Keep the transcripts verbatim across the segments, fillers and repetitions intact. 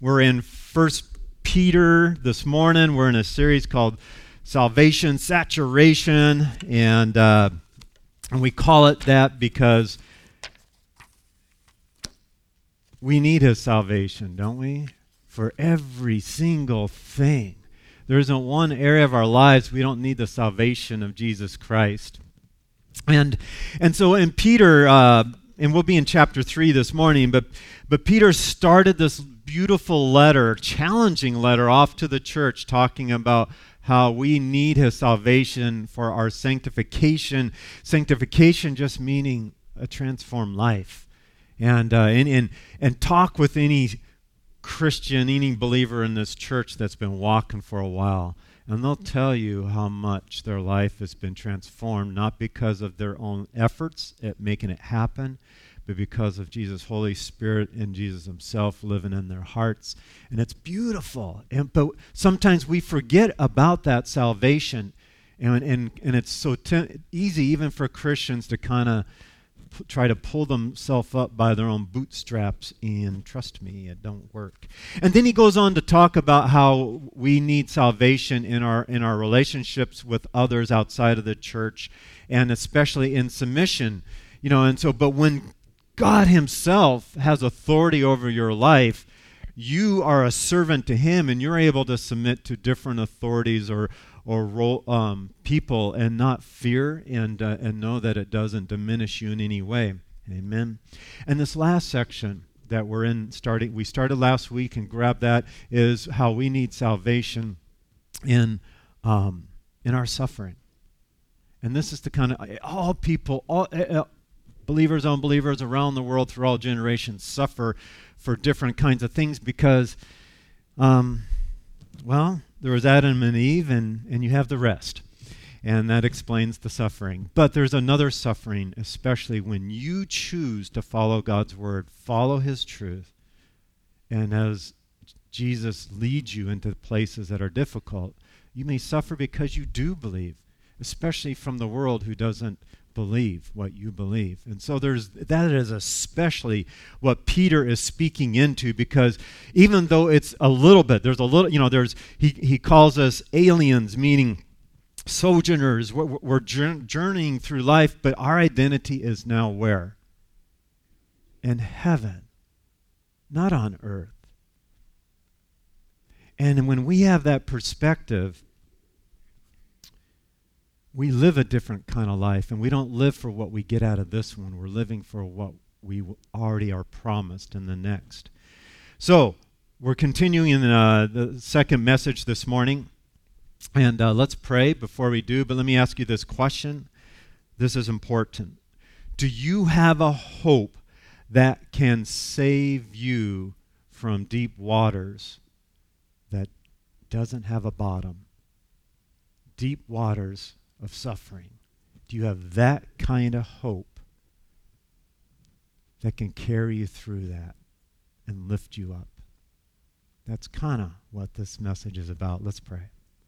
We're in First Peter this morning. We're in a series called Salvation, Saturation, and, uh, and we call it that because we need His salvation, don't we? For every single thing. There isn't one area of our lives we don't need the salvation of Jesus Christ. And and so in Peter, uh, and we'll be in chapter three this morning, but but Peter started this beautiful letter, challenging letter off to the church, talking about how we need His salvation for our sanctification. Sanctification just meaning a transformed life. And, uh, and, and, and talk with any Christian, any believer in this church that's been walking for a while. And they'll tell you how much their life has been transformed, not because of their own efforts at making it happen, but because of Jesus' Holy Spirit and Jesus Himself living in their hearts. And it's beautiful. And but sometimes we forget about that salvation. And and, and it's so te- easy even for Christians to kind of p- try to pull themselves up by their own bootstraps. And trust me, it don't work. And then he goes on to talk about how we need salvation in our in our relationships with others outside of the church, and especially in submission. You know, and so, but when God Himself has authority over your life, you are a servant to Him, and you're able to submit to different authorities or or role, um, people, and not fear, and uh, and know that it doesn't diminish you in any way. Amen. And this last section that we're in, starting, we started last week and grabbed that, is how we need salvation in um, in our suffering. And this is the kind of all people, all. Uh, Believers, unbelievers around the world through all generations suffer for different kinds of things because, um, well, there was Adam and Eve, and, and you have the rest. And that explains the suffering. But there's another suffering, especially when you choose to follow God's word, follow His truth, and as Jesus leads you into places that are difficult, you may suffer because you do believe, especially from the world who doesn't believe what you believe. And so there's that is especially what Peter is speaking into, because even though it's a little bit, there's a little, you know, there's he he calls us aliens, meaning sojourners. We're, we're journeying through life, but our identity is now where? In heaven, not on earth. And when we have that perspective, we live a different kind of life, and we don't live for what we get out of this one. We're living for what we already are promised in the next. So we're continuing in uh, the second message this morning, and uh, let's pray before we do, but let me ask you this question. This is important. Do you have a hope that can save you from deep waters that doesn't have a bottom? Deep waters of suffering. Do you have that kind of hope that can carry you through that and lift you up? That's kind of what this message is about. Let's pray.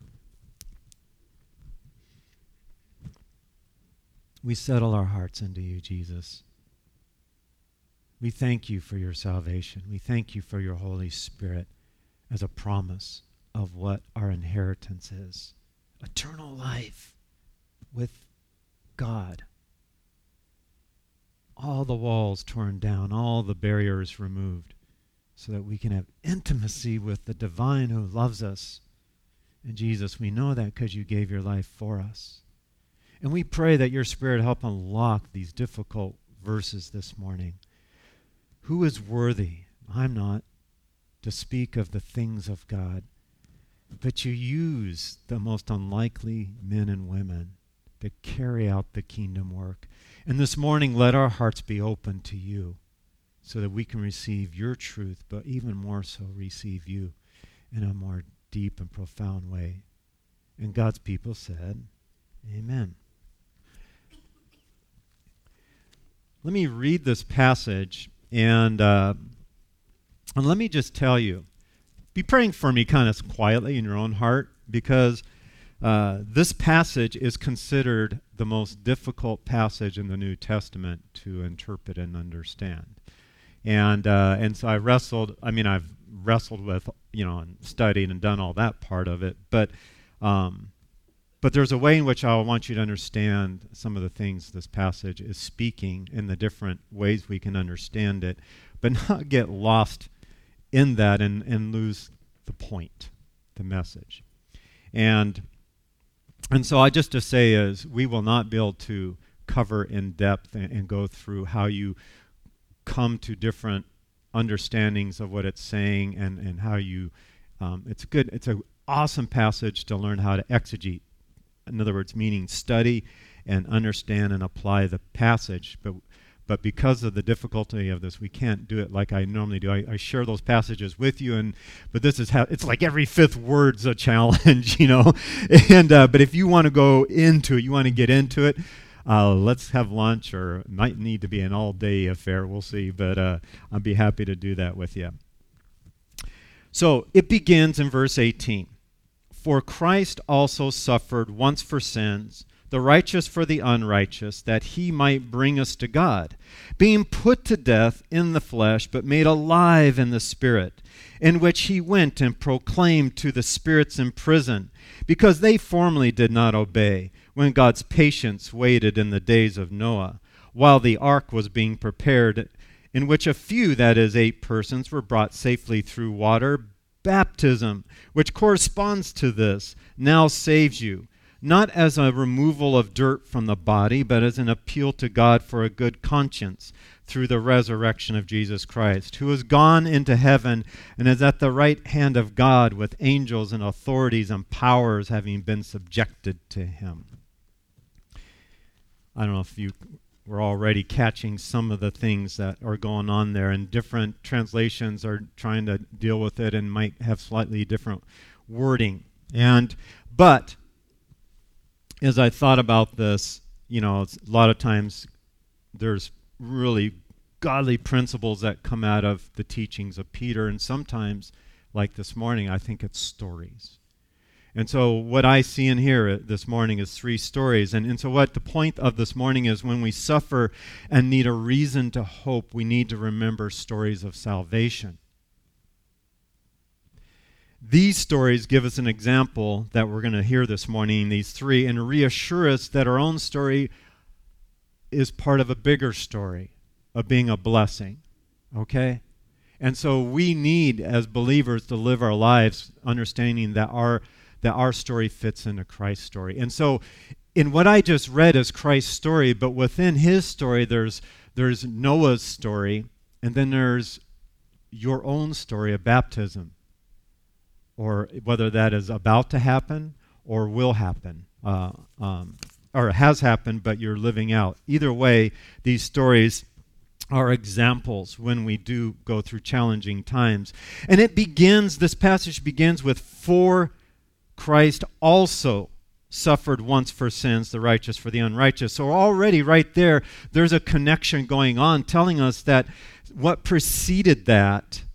We settle our hearts into you, Jesus. We thank you for your salvation. We thank you for your Holy Spirit as a promise of what our inheritance is. Eternal life with God. All the walls torn down, all the barriers removed, so that we can have intimacy with the divine who loves us. And Jesus, we know that because you gave your life for us. And we pray that your Spirit help unlock these difficult verses this morning. Who is worthy? I'm not, to speak of the things of God. But you use the most unlikely men and women to carry out the kingdom work. And this morning, let our hearts be open to you so that we can receive your truth, but even more so receive you in a more deep and profound way. And God's people said, amen. Let me read this passage, and, uh, and let me just tell you, be praying for me kind of quietly in your own heart, because uh, this passage is considered the most difficult passage in the New Testament to interpret and understand. And uh, and so I wrestled, I mean, I've wrestled with, you know, and studied and done all that part of it. But um, but there's a way in which I want you to understand some of the things this passage is speaking in the different ways we can understand it, but not get lost in that and, and lose the point, the message. And and so I just to say is we will not be able to cover in depth and, and go through how you come to different understandings of what it's saying and, and how you, um, it's good, it's an awesome passage to learn how to exegete. In other words, meaning study and understand and apply the passage. But but because of the difficulty of this, we can't do it like I normally do. I, I share those passages with you, and but this is how it's like every fifth word's a challenge, you know. And uh, but if you want to go into it, you want to get into it. Uh, let's have lunch, or it might need to be an all-day affair. We'll see, but uh, I'll be happy to do that with you. So it begins in verse eighteen. For Christ also suffered once for sins, the righteous for the unrighteous, that he might bring us to God, being put to death in the flesh, but made alive in the Spirit, in which he went and proclaimed to the spirits in prison, because they formerly did not obey, when God's patience waited in the days of Noah, while the ark was being prepared, in which a few, that is, eight persons, were brought safely through water. Baptism, which corresponds to this, now saves you, not as a removal of dirt from the body, but as an appeal to God for a good conscience through the resurrection of Jesus Christ, who has gone into heaven and is at the right hand of God with angels and authorities and powers having been subjected to him. I don't know if you were already catching some of the things that are going on there, and different translations are trying to deal with it and might have slightly different wording. And but as I thought about this, you know, it's, a lot of times there's really godly principles that come out of the teachings of Peter, and sometimes, like this morning, I think it's stories. And so what I see in here this morning is three stories. And, and so what the point of this morning is, when we suffer and need a reason to hope, we need to remember stories of salvation. These stories give us an example that we're going to hear this morning, these three, and reassure us that our own story is part of a bigger story of being a blessing. Okay? And so we need, as believers, to live our lives understanding that our that our story fits into Christ's story. And so in what I just read is Christ's story, but within his story there's there's Noah's story, and then there's your own story of baptism, or whether that is about to happen or will happen, uh, um, or has happened but you're living out. Either way, these stories are examples when we do go through challenging times. And it begins, this passage begins with four Christ also suffered once for sins, the righteous for the unrighteous. So already right there, there's a connection going on telling us that what preceded that,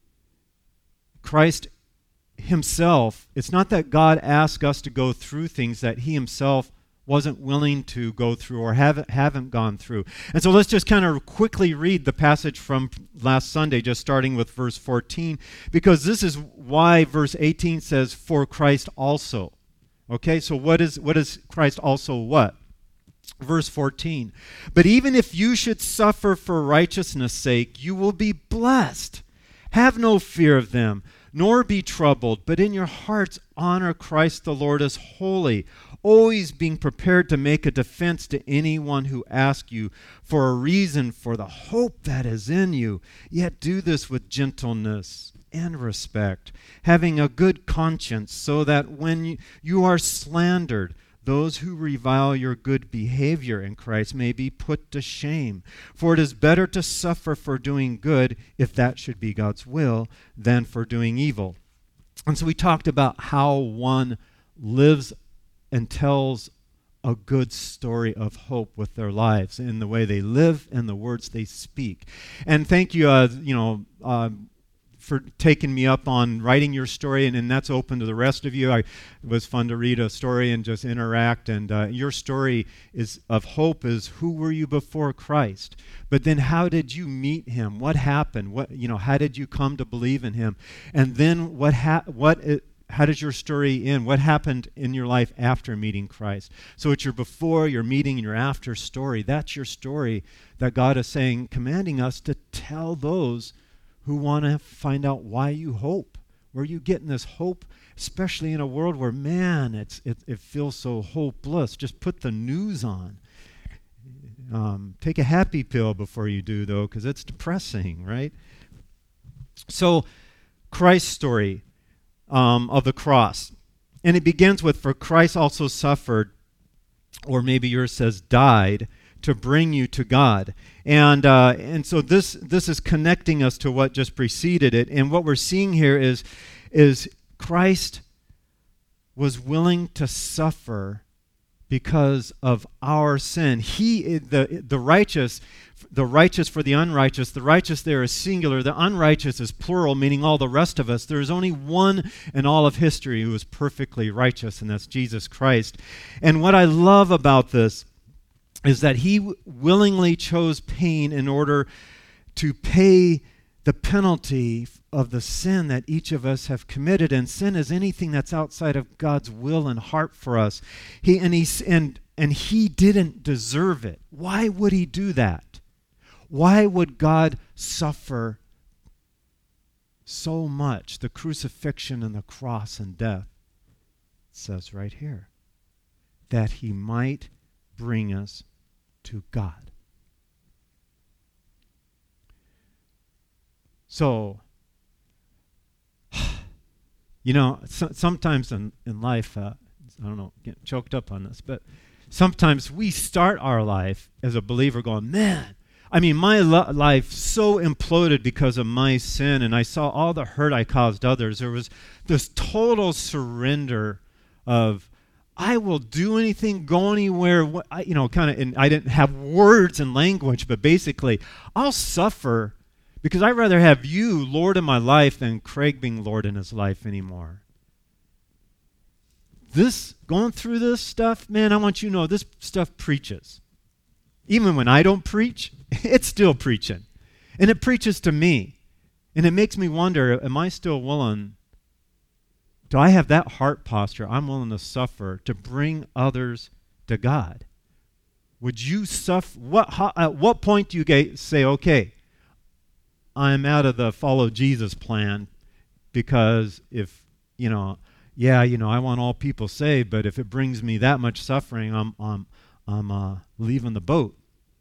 Christ himself, it's not that God asked us to go through things that he himself wasn't willing to go through or haven't, haven't gone through. And so let's just kind of quickly read the passage from last Sunday, just starting with verse fourteen, because this is why verse eighteen says, for Christ also. Okay, so what is what is Christ also what? Verse fourteen, but even if you should suffer for righteousness' sake, you will be blessed. Have no fear of them, nor be troubled, but in your hearts honor Christ the Lord as holy, always being prepared to make a defense to anyone who asks you for a reason for the hope that is in you. Yet do this with gentleness and respect, having a good conscience, so that when you, you are slandered, those who revile your good behavior in Christ may be put to shame. For it is better to suffer for doing good, if that should be God's will, than for doing evil. And so we talked about how one lives and tells a good story of hope with their lives in the way they live and the words they speak. And thank you, uh, you know, uh, for taking me up on writing your story, and, and that's open to the rest of you. I, it was fun to read a story and just interact, and uh, your story is of hope is who were you before Christ? But then how did you meet him? What happened? What, you know, how did you come to believe in him? And then what ha- what it, how does your story end? What happened in your life after meeting Christ? So it's your before, your meeting, and your after story. That's your story that God is saying, commanding us to tell those who want to find out why you hope. Where are you getting this hope, especially in a world where, man, it's it, it feels so hopeless. Just put the news on. Um, take a happy pill before you do, though, because it's depressing, right? So, Christ's story um, of the cross. And it begins with, for Christ also suffered, or maybe yours says died, to bring you to God. And uh, and so this this is connecting us to what just preceded it. And what we're seeing here is, is Christ was willing to suffer because of our sin. He, the the righteous, the righteous for the unrighteous. The righteous there is singular. The unrighteous is plural, meaning all the rest of us. There is only one in all of history who is perfectly righteous, and that's Jesus Christ. And what I love about this is that he w- willingly chose pain in order to pay the penalty of the sin that each of us have committed. And sin is anything that's outside of God's will and heart for us. He and he and and he didn't deserve it. Why would he do that? Why would God suffer so much? The crucifixion and the cross and death. It says right here that he might bring us to God. So, you know, so, sometimes in, in life, uh, I don't know, getting choked up on this, but sometimes we start our life as a believer going, man, I mean, my lo- life so imploded because of my sin, and I saw all the hurt I caused others. There was this total surrender of, I will do anything, go anywhere, what, I, you know, kind of, and I didn't have words and language, but basically, I'll suffer because I'd rather have you Lord in my life than Craig being Lord in his life anymore. This, going through this stuff, man, I want you to know this stuff preaches. Even when I don't preach, it's still preaching. And it preaches to me. And it makes me wonder, am I still willing? Do I have that heart posture? I'm willing to suffer to bring others to God. Would you suffer? What? How, at what point do you get, say, okay, I'm out of the follow Jesus plan because if, you know, yeah, you know, I want all people saved, but if it brings me that much suffering, I'm, I'm, I'm uh, leaving the boat.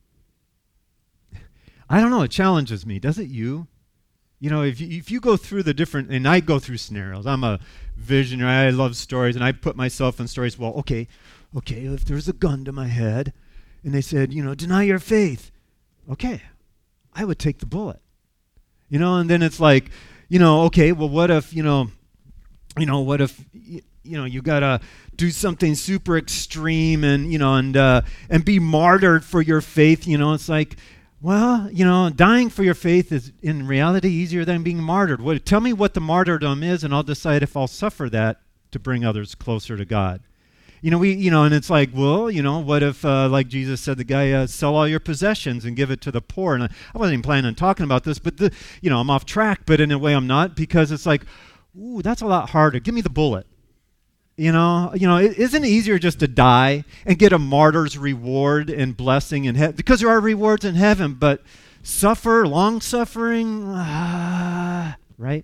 I don't know. It challenges me. Does it you? You know, if you, if you go through the different, and I go through scenarios. I'm a visionary. I love stories, and I put myself in stories. Well, okay, okay, if there's a gun to my head, and they said, you know, deny your faith. Okay, I would take the bullet. You know, and then it's like, you know, okay, well, what if, you know, you know, what if, you, you know, you gotta do something super extreme, and you know, and uh, and be martyred for your faith. You know, it's like, well, you know, dying for your faith is in reality easier than being martyred. What, tell me what the martyrdom is, and I'll decide if I'll suffer that to bring others closer to God. You know, we, you know, and it's like, well, you know, what if, uh, like Jesus said, the guy, uh, sell all your possessions and give it to the poor? And I, I wasn't even planning on talking about this, but, the, you know, I'm off track, but in a way I'm not, because it's like, ooh, that's a lot harder. Give me the bullet. You know, you know, it, isn't it easier just to die and get a martyr's reward and blessing in heaven? Because there are rewards in heaven, but suffer, long suffering, ah, right?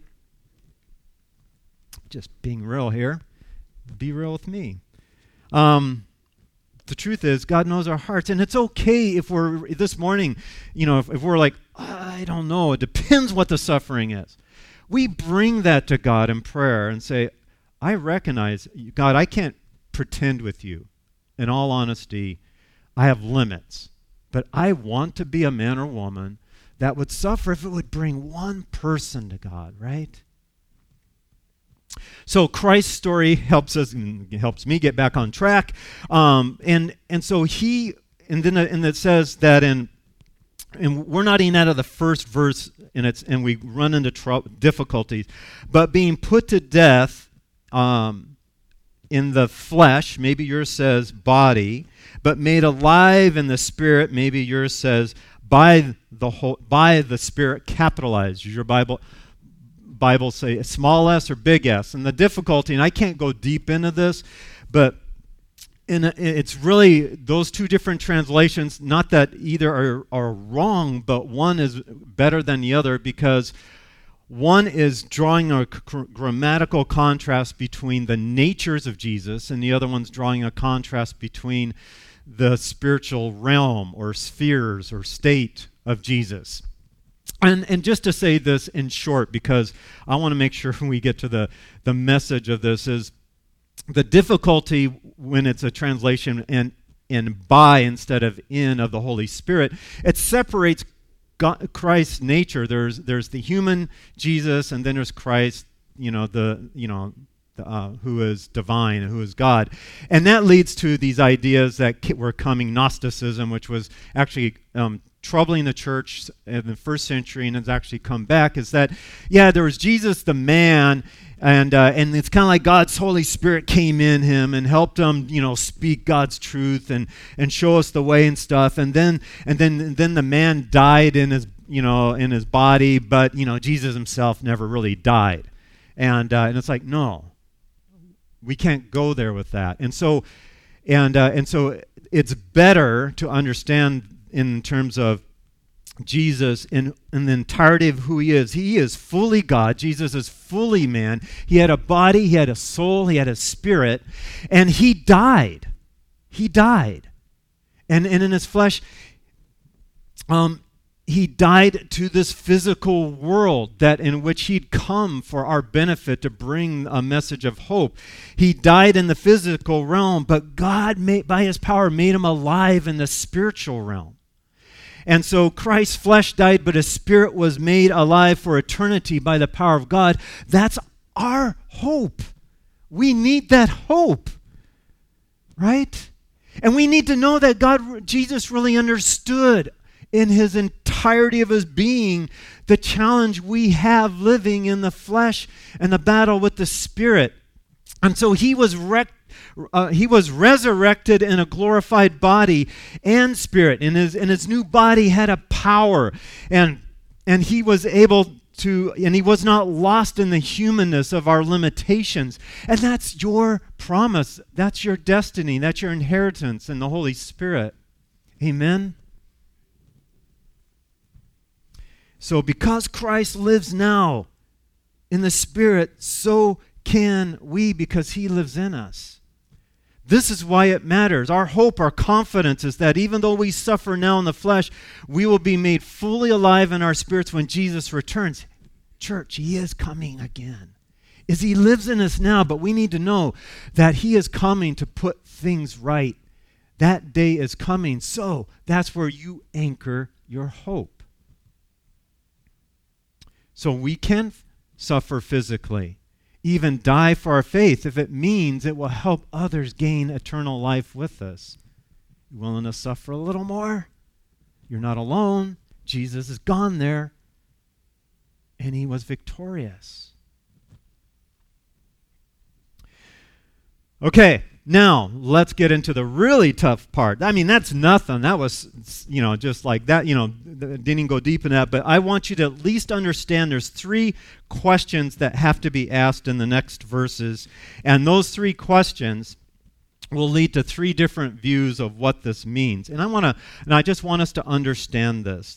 Just being real here. Be real with me. Um, the truth is, God knows our hearts, and it's okay if we're, this morning, you know, if, if we're like, I don't know, it depends what the suffering is. We bring that to God in prayer and say, I recognize, God, I can't pretend with you. In all honesty, I have limits. But I want to be a man or woman that would suffer if it would bring one person to God, right? So Christ's story helps us, helps me get back on track. Um, and and so he, and then and it says that in and we're not even out of the first verse, and it's and we run into tr- difficulties. But being put to death um, in the flesh, maybe yours says body, but made alive in the spirit, maybe yours says by the whole, by the Spirit, capitalized. Your Bible Bible say small s or big S. And the difficulty, and I can't go deep into this, but in a, it's really those two different translations, not that either are, are wrong, but one is better than the other, because one is drawing a c- grammatical contrast between the natures of Jesus, and the other one's drawing a contrast between the spiritual realm or spheres or state of Jesus. And and just to say this in short, because I want to make sure we get to the, the message of this, is the difficulty when it's a translation and in by instead of in of the Holy Spirit, it separates God, Christ's nature. There's there's the human Jesus, and then there's Christ, you know, the you know uh, who is divine, who is God, and that leads to these ideas that were coming, Gnosticism, which was actually um, troubling the church in the first century, and has actually come back. Is that yeah, there was Jesus the man. And uh, and it's kind of like God's Holy Spirit came in him and helped him, you know, speak God's truth and, and show us the way and stuff. And then and then and then the man died in his you know in his body, but you know Jesus himself never really died. And uh, and it's like, no, we can't go there with that. And so and uh, and so it's better to understand in terms of Jesus in, in the entirety of who he is. He is fully God. Jesus is fully man. He had a body, he had a soul, he had a spirit, and he died. He died. And, and in his flesh, um, he died to this physical world that in which he'd come for our benefit to bring a message of hope. He died in the physical realm, but God, made, by his power, made him alive in the spiritual realm. And so Christ's flesh died, but his spirit was made alive for eternity by the power of God. That's our hope. We need that hope, right? And we need to know that God, Jesus really understood in his entirety of his being the challenge we have living in the flesh and the battle with the spirit. And so he was wrecked. Uh, he was resurrected in a glorified body and spirit, and his and his new body had a power, and and he was able to, and he was not lost in the humanness of our limitations. And that's your promise. That's your destiny. That's your inheritance in the Holy Spirit. Amen. So because Christ lives now in the Spirit, so can we, because he lives in us. This is why it matters. Our hope, our confidence is that even though we suffer now in the flesh, we will be made fully alive in our spirits when Jesus returns. Church, he is coming again. Is he lives in us now, but we need to know that he is coming to put things right. That day is coming. So that's where you anchor your hope. So we can f- suffer physically, even die for our faith, if it means it will help others gain eternal life with us. You willing to suffer a little more? You're not alone. Jesus has gone there, and he was victorious. Okay, now let's get into the really tough part. I mean, that's nothing. That was, you know, just like that, you know, didn't even go deep in that. But I want you to at least understand there's three questions that have to be asked in the next verses. And those three questions will lead to three different views of what this means. And I want to, and I just want us to understand this.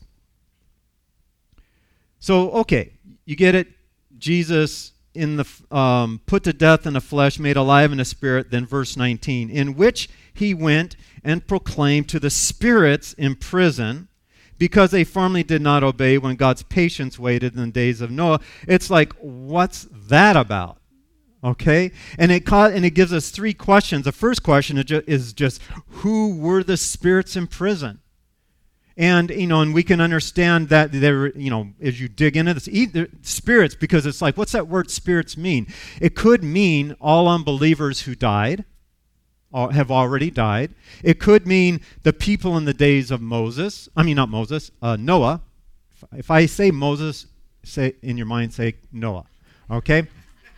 So, okay, you get it. Jesus in the um, put to death in the flesh, made alive in the spirit. Then verse nineteen, in which he went and proclaimed to the spirits in prison, because they formerly did not obey when God's patience waited in the days of Noah. It's like, what's that about? Okay, and it ca- and it gives us three questions. The first question is, ju- is just, who were the spirits in prison? And, you know, and we can understand that there, you know, as you dig into this, either spirits, because it's like, what's that word spirits mean? It could mean all unbelievers who died, uh, have already died. It could mean the people in the days of Moses. I mean, not Moses, uh, Noah. If, if I say Moses, say in your mind, say Noah. Okay?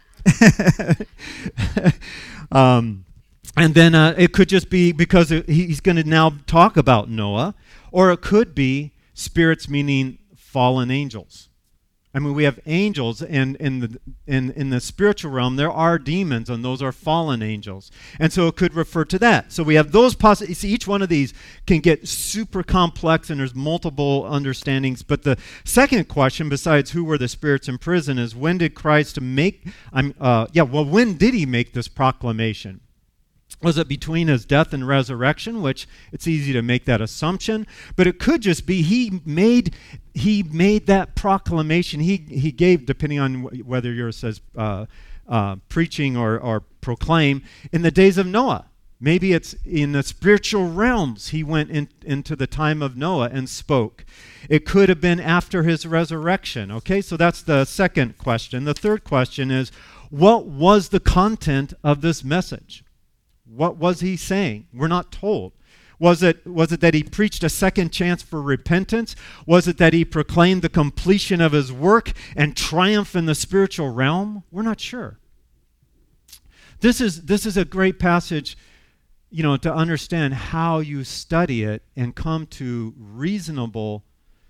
um, and then uh, it could just be because it, he's going to now talk about Noah, or it could be spirits, meaning fallen angels. I mean, we have angels, and in the in, in the spiritual realm, there are demons, and those are fallen angels. And so it could refer to that. So we have those possibilities. Each one of these can get super complex, and there's multiple understandings. But the second question, besides who were the spirits in prison, is when did Christ make, um, uh, yeah, well, when did he make this proclamation? Was it between his death and resurrection, which it's easy to make that assumption, but it could just be he made he made that proclamation. He he gave, depending on wh- whether yours says uh, uh, preaching or, or proclaim, in the days of Noah. Maybe it's in the spiritual realms. He went in, into the time of Noah and spoke. It could have been after his resurrection. Okay, so that's the second question. The third question is, what was the content of this message? What was he saying? We're not told. Was it, was it that he preached a second chance for repentance? Was it that he proclaimed the completion of his work and triumph in the spiritual realm? We're not sure. This is, this is a great passage, you know, to understand how you study it and come to reasonable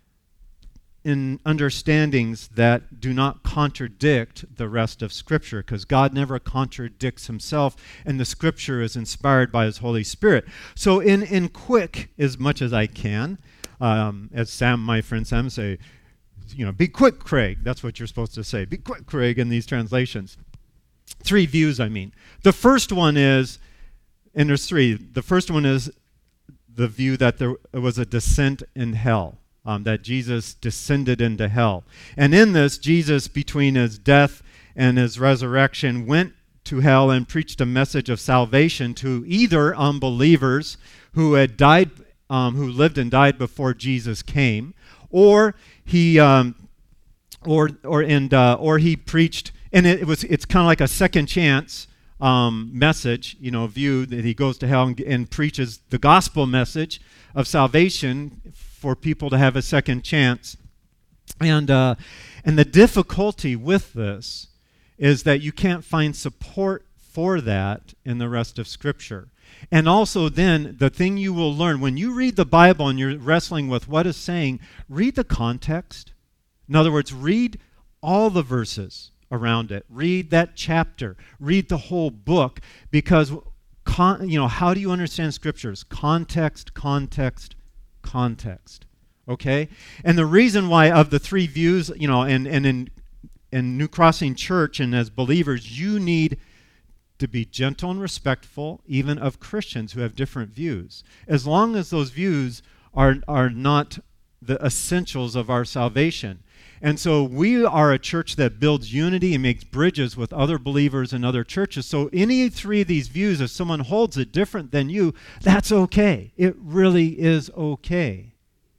in understandings that do not contradict the rest of Scripture, because God never contradicts himself, and the Scripture is inspired by his Holy Spirit. So in, in quick, as much as I can, um, as Sam, my friend Sam, say, you know, be quick, Craig. That's what you're supposed to say. Be quick, Craig, in these translations. Three views, I mean. The first one is, and there's three. The first one is the view that there was a descent in hell. Um, that Jesus descended into hell. And in this, Jesus, between his death and his resurrection, went to hell and preached a message of salvation to either unbelievers who had died, um, who lived and died before Jesus came, or he, um, or or and uh, or he preached, and it, it was it's kind of like a second chance um, message, you know, view that he goes to hell and, and preaches the gospel message of salvation for people to have a second chance. And uh, and the difficulty with this is that you can't find support for that in the rest of Scripture. And also then, the thing you will learn, when you read the Bible and you're wrestling with what it's saying, read the context. In other words, read all the verses around it. Read that chapter. Read the whole book, because con- you know, how do you understand Scriptures? Context, context, context. Okay? And the reason why of the three views, you know, and, and in, in New Crossing Church and as believers, you need to be gentle and respectful, even of Christians who have different views. As long as those views are, are not the essentials of our salvation. And so we are a church that builds unity and makes bridges with other believers and other churches. So any three of these views, if someone holds it different than you, that's okay. It really is okay.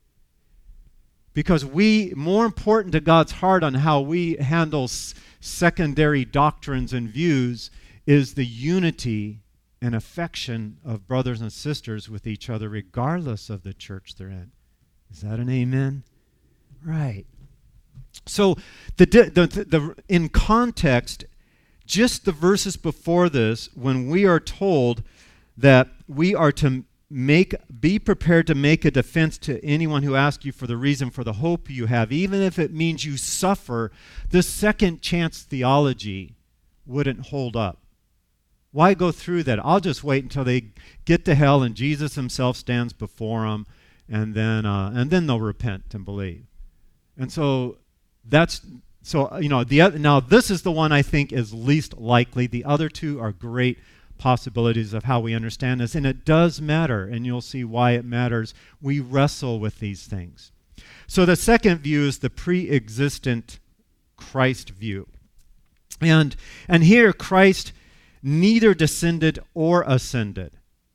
Because we, more important to God's heart on how we handle s- secondary doctrines and views is the unity and affection of brothers and sisters with each other, regardless of the church they're in. Is that an amen? Right. So the, the, the, the in context, just the verses before this, when we are told that we are to make, be prepared to make a defense to anyone who asks you for the reason for the hope you have, even if it means you suffer, this second chance theology wouldn't hold up. Why go through that? I'll just wait until they get to hell and Jesus himself stands before them, and then uh, and then they'll repent and believe. And so that's so you know the other, now this is the one I think is least likely. The other two are great possibilities of how we understand this, and it does matter, and you'll see why it matters. We wrestle with these things. So the second view is the pre-existent Christ view, and and here Christ neither descended or ascended,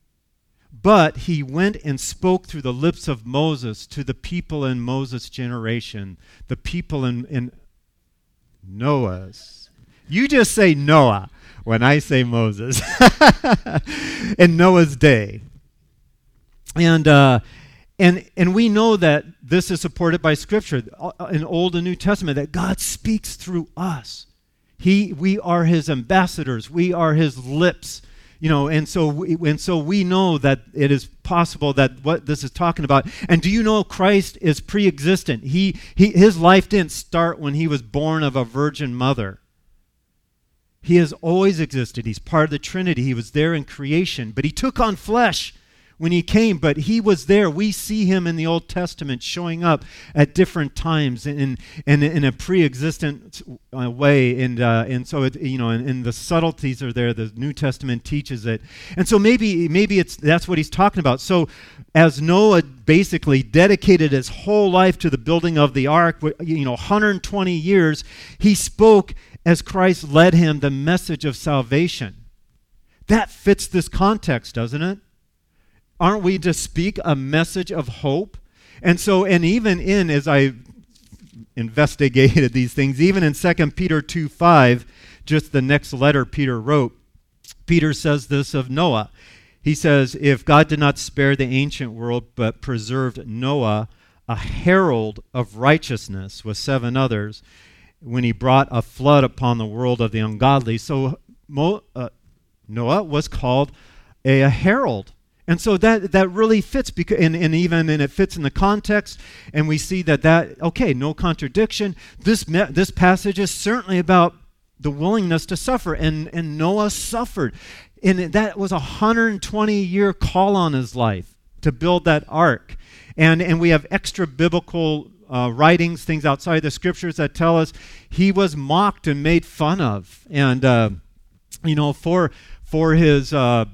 but he went and spoke through the lips of Moses to the people in Moses' generation, the people in, in Noah's. You just say Noah. when I say Moses. In Noah's day. And uh, and and we know that this is supported by Scripture in Old and New Testament, that God speaks through us. He, we are His ambassadors. We are His lips. You know, and so we, and so we know that it is possible that what this is talking about. And do you know Christ is pre-existent? He, he His life didn't start when He was born of a virgin mother. He has always existed. He's part of the Trinity. He was there in creation, but He took on flesh when He came, but He was there. We see Him in the Old Testament showing up at different times in in, in a pre-existent uh, way, and uh, and so it, you know, and, and the subtleties are there. The New Testament teaches it, and so maybe maybe it's that's what he's talking about. So, as Noah basically dedicated his whole life to the building of the ark, you know, one hundred twenty years, he spoke as Christ led him the message of salvation. That fits this context, doesn't it? Aren't we to speak a message of hope? And so, and even in, as I investigated these things, even in Second Peter two five, just the next letter Peter wrote, Peter says this of Noah. He says, if God did not spare the ancient world, but preserved Noah, a herald of righteousness with seven others, when He brought a flood upon the world of the ungodly. So Mo, uh, Noah was called a, a herald. And so that that really fits, because, and, and even and it fits in the context, and we see that that okay, no contradiction. This me, this passage is certainly about the willingness to suffer, and and Noah suffered, and that was a one hundred twenty year call on his life to build that ark, and and we have extra biblical uh, writings, things outside the Scriptures that tell us he was mocked and made fun of, and uh, you know for for his. Uh,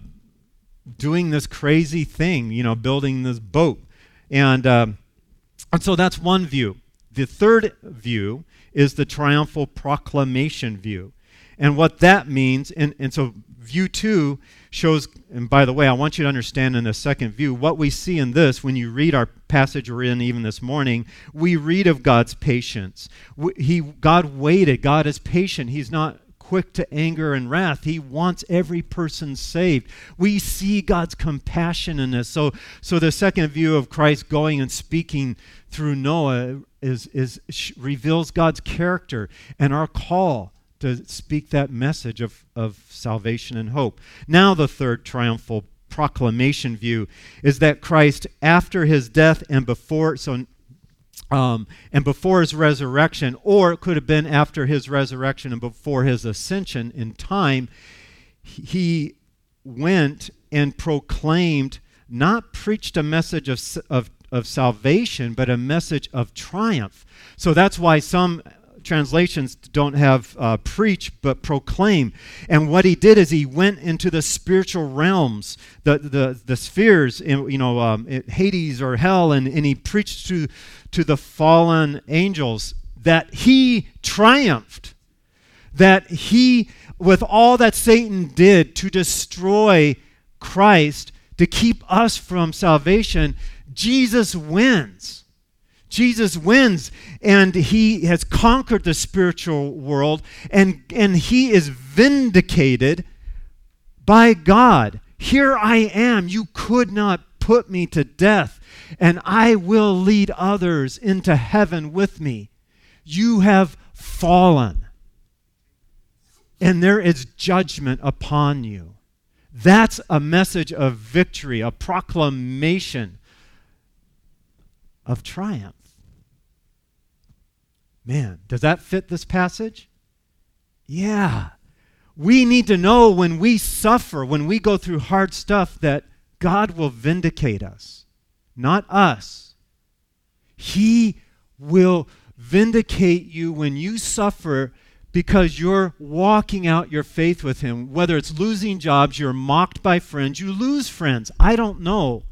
doing this crazy thing, you know, building this boat. And, um, and so that's one view. The third view is the triumphal proclamation view. And what that means, and, and so view two shows, and by the way, I want you to understand in the second view, what we see in this, when you read our passage we're in even this morning, we read of God's patience. We, he, God waited. God is patient. He's not quick to anger and wrath. He wants every person saved. We see God's compassion in this. So, so the second view of Christ going and speaking through Noah is, is sh- reveals God's character and our call to speak that message of, of salvation and hope. Now the third triumphal proclamation view is that Christ, after His death and before, so Um, and before His resurrection, or it could have been after His resurrection and before His ascension in time, He went and proclaimed, not preached a message of, of, of salvation, but a message of triumph. So that's why some translations don't have uh, preach, but proclaim. And what He did is He went into the spiritual realms, the the, the spheres, in, you know, um, Hades or hell, and, and He preached to to the fallen angels that He triumphed, that He, with all that Satan did to destroy Christ, to keep us from salvation, Jesus wins. Jesus wins, and He has conquered the spiritual world, and, and He is vindicated by God. Here I am. You could not put me to death, and I will lead others into heaven with me. You have fallen, and there is judgment upon you. That's a message of victory, a proclamation of triumph. Man, does that fit this passage? Yeah. We need to know when we suffer, when we go through hard stuff, that God will vindicate us, not us. He will vindicate you when you suffer because you're walking out your faith with Him. Whether it's losing jobs, you're mocked by friends, you lose friends. I don't know.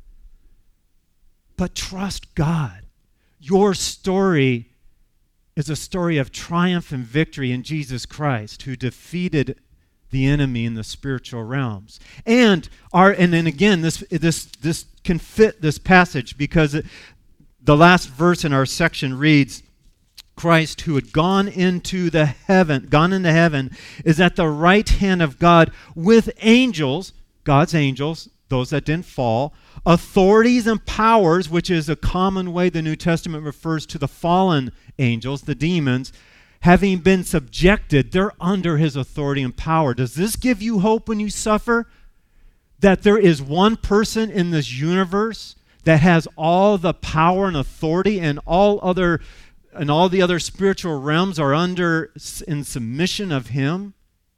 But trust God. Your story is a story of triumph and victory in Jesus Christ, who defeated the enemy in the spiritual realms. And our and then again, this this this can fit this passage, because it, the last verse in our section reads, Christ, who had gone into the heaven, gone into heaven, is at the right hand of God with angels, God's angels, those that didn't fall, authorities and powers, which is a common way the New Testament refers to the fallen angels, the demons, having been subjected, they're under his authority and power. Does this give you hope when you suffer? That there is one person in this universe that has all the power and authority, and all other and all the other spiritual realms are under in submission of him?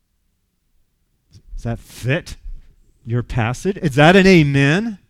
Does that fit your passage? Is that an amen?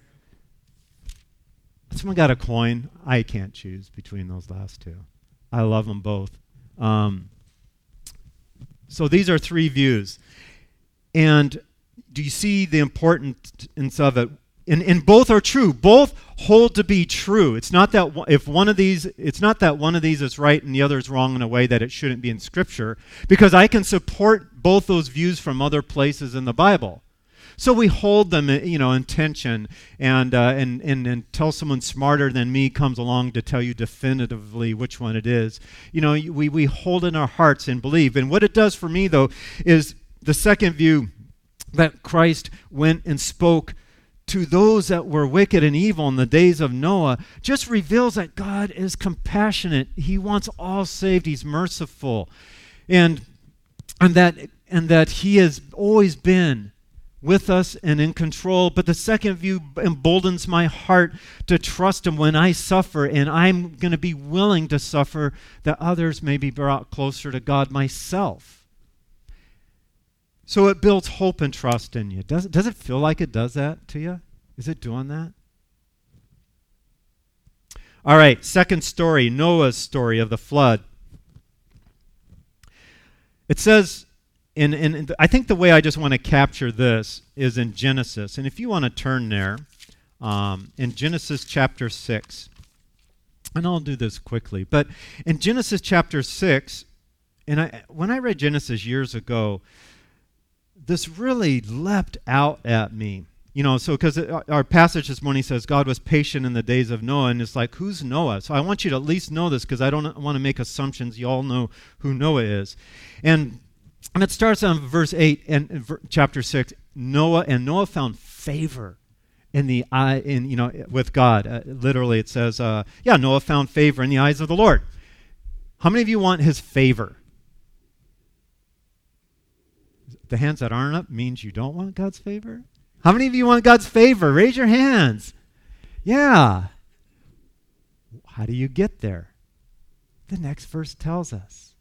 Someone got a coin. I can't choose between those last two. I love them both. Um, so these are three views. And do you see the importance of it? And, and both are true. Both hold to be true. It's not that w- if one of these, it's not that one of these is right and the other is wrong in a way that it shouldn't be in Scripture, because I can support both those views from other places in the Bible. So we hold them, you know, in tension, and uh, and and until someone smarter than me comes along to tell you definitively which one it is, you know, we we hold in our hearts and believe. And what it does for me, though, is the second view, that Christ went and spoke to those that were wicked and evil in the days of Noah, just reveals that God is compassionate. He wants all saved. He's merciful, and and that and that He has always been with us and in control. But the second view emboldens my heart to trust Him when I suffer, and I'm going to be willing to suffer that others may be brought closer to God myself. So it builds hope and trust in you. Does it, does it feel like it does that to you? Is it doing that? All right, second story, Noah's story of the flood. It says, in, in, I think the way I just want to capture this is in Genesis. And if you want to turn there, um, in Genesis chapter six, and I'll do this quickly, but in Genesis chapter six, and I, when I read Genesis years ago, this really leapt out at me. You know, so because our passage this morning says God was patient in the days of Noah, and it's like, who's Noah? So I want you to at least know this, because I don't want to make assumptions. You all know who Noah is. And and it starts on verse eight and ver, chapter six. Noah and Noah found favor in the eye, in you know, with God. Uh, literally, it says, uh, yeah, Noah found favor in the eyes of the Lord. How many of you want His favor? The hands that aren't up means you don't want God's favor? How many of you want God's favor? Raise your hands. Yeah. How do you get there? The next verse tells us.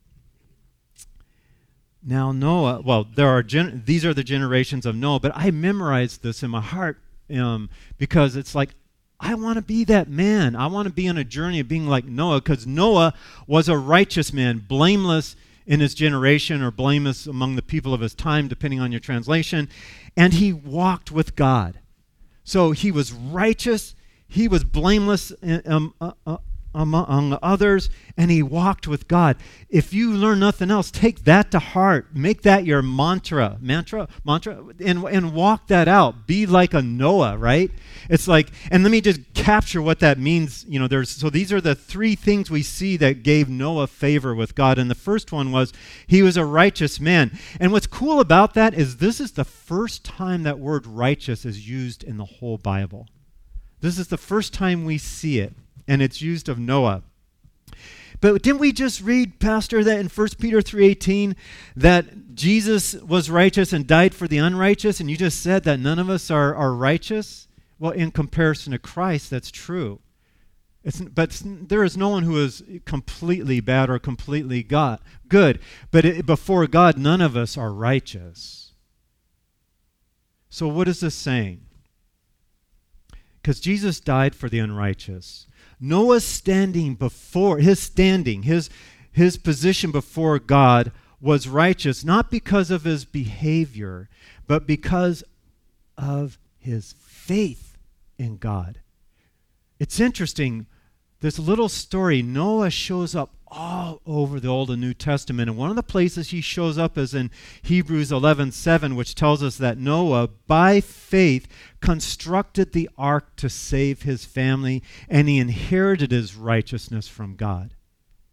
Now Noah, well, there are gen- these are the generations of Noah, but I memorized this in my heart um, because it's like, I want to be that man. I want to be on a journey of being like Noah, because Noah was a righteous man, blameless in his generation, or blameless among the people of his time, depending on your translation. And he walked with God. So he was righteous, he was blameless um, uh, uh, among others, and he walked with God. If you learn nothing else, take that to heart. Make that your mantra, mantra, mantra, and, and walk that out. Be like a Noah, right? It's like, and let me just capture what that means. You know, there's so these are the three things we see that gave Noah favor with God. And the first one was he was a righteous man. And what's cool about that is this is the first time that word righteous is used in the whole Bible. This is the first time we see it, and it's used of Noah. But didn't we just read, Pastor, that in First Peter three eighteen that Jesus was righteous and died for the unrighteous, and you just said that none of us are, are righteous? Well, in comparison to Christ, that's true. It's, but there is no one who is completely bad or completely God, good. But it, before God, none of us are righteous. So what is this saying? Because Jesus died for the unrighteous. Noah's standing before, his standing, his, his position before God was righteous, not because of his behavior, but because of his faith in God. It's interesting, this little story, Noah shows up all over the Old and New Testament, and one of the places he shows up is in Hebrews eleven seven, which tells us that Noah, by faith, constructed the ark to save his family, and he inherited his righteousness from God.